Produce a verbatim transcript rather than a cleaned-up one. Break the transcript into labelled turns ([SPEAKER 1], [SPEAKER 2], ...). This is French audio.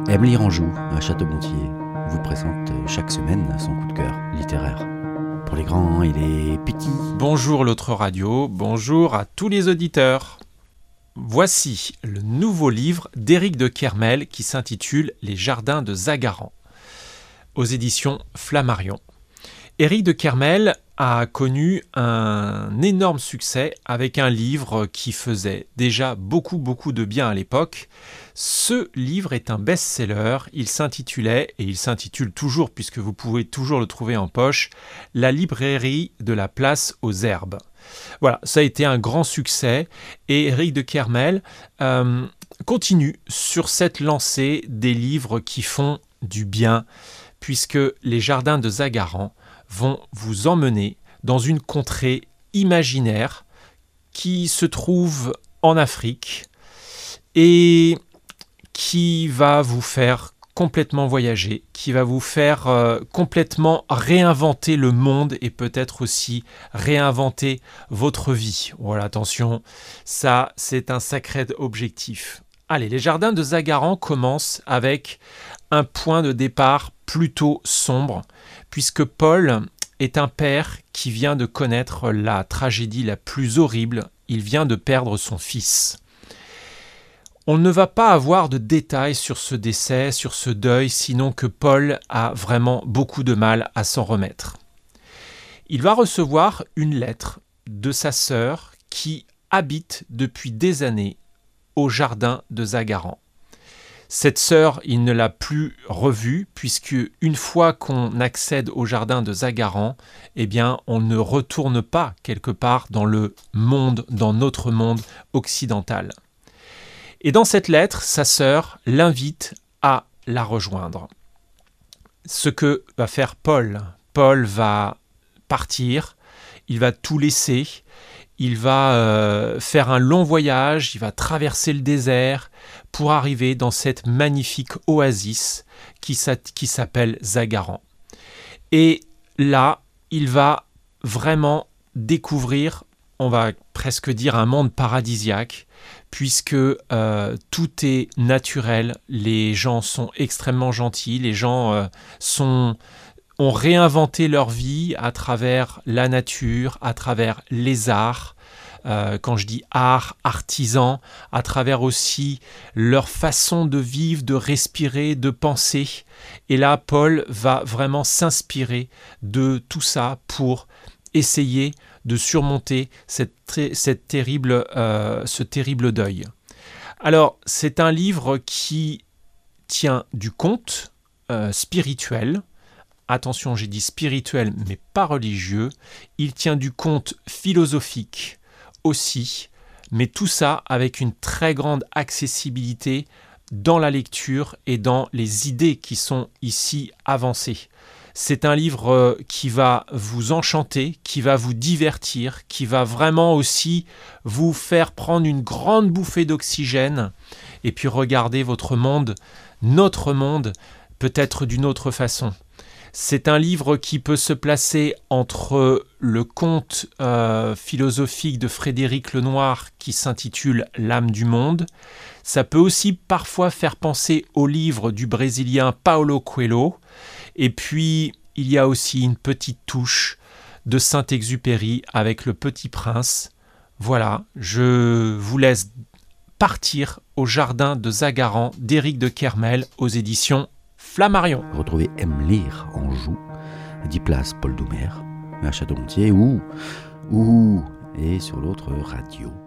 [SPEAKER 1] Aime lire en joue, à Château-Gontier, vous présente chaque semaine son coup de cœur littéraire. Pour les grands et les petits.
[SPEAKER 2] Bonjour l'autre radio, bonjour à tous les auditeurs. Voici le nouveau livre d'Éric de Kermel qui s'intitule « Les jardins de Zagaran » aux éditions Flammarion. Éric de Kermel a connu un énorme succès avec un livre qui faisait déjà beaucoup beaucoup de bien à l'époque. Ce livre est un best-seller, il s'intitulait, et il s'intitule toujours puisque vous pouvez toujours le trouver en poche, « La librairie de la place aux herbes ». Voilà, ça a été un grand succès et Éric de Kermel euh, continue sur cette lancée des livres qui font du bien puisque les jardins de Zagaran vont vous emmener dans une contrée imaginaire qui se trouve en Afrique et qui va vous faire complètement voyager, qui va vous faire euh, complètement réinventer le monde et peut-être aussi réinventer votre vie. Voilà, attention, ça c'est un sacré objectif. Allez, les jardins de Zagaran commencent avec un point de départ plutôt sombre, puisque Paul est un père qui vient de connaître la tragédie la plus horrible, il vient de perdre son fils. On ne va pas avoir de détails sur ce décès, sur ce deuil, sinon que Paul a vraiment beaucoup de mal à s'en remettre. Il va recevoir une lettre de sa sœur qui habite depuis des années au jardin de Zagaran. Cette sœur, il ne l'a plus revue puisque une fois qu'on accède au jardin de Zagaran, eh bien, on ne retourne pas quelque part dans le monde, dans notre monde occidental. Et dans cette lettre, sa sœur l'invite à la rejoindre. Ce que va faire Paul, Paul va partir, il va tout laisser, il va euh, faire un long voyage, il va traverser le désert pour arriver dans cette magnifique oasis qui, qui s'appelle Zagaran. Et là, il va vraiment découvrir, on va presque dire un monde paradisiaque, puisque euh, tout est naturel, les gens sont extrêmement gentils, les gens euh, sont, ont réinventé leur vie à travers la nature, à travers les arts, euh, quand je dis art, artisan, à travers aussi leur façon de vivre, de respirer, de penser. Et là, Paul va vraiment s'inspirer de tout ça pour essayer de surmonter cette, cette terrible, euh, ce terrible deuil. Alors, c'est un livre qui tient du conte euh, spirituel. Attention, j'ai dit spirituel, mais pas religieux. Il tient du conte philosophique aussi, mais tout ça avec une très grande accessibilité dans la lecture et dans les idées qui sont ici avancées. C'est un livre qui va vous enchanter, qui va vous divertir, qui va vraiment aussi vous faire prendre une grande bouffée d'oxygène et puis regarder votre monde, notre monde, peut-être d'une autre façon. C'est un livre qui peut se placer entre le conte euh, philosophique de Frédéric Lenoir qui s'intitule « L'âme du monde ». Ça peut aussi parfois faire penser au livre du Brésilien Paulo Coelho. Et puis, il y a aussi une petite touche de Saint-Exupéry avec Le Petit Prince. Voilà, je vous laisse partir au jardin de Zagaran d'Éric de Kermel aux éditions Flammarion.
[SPEAKER 1] Retrouvez Aime lire en joue, dix places Paul Doumer, à Château-Gontier ou, ou et sur l'autre radio.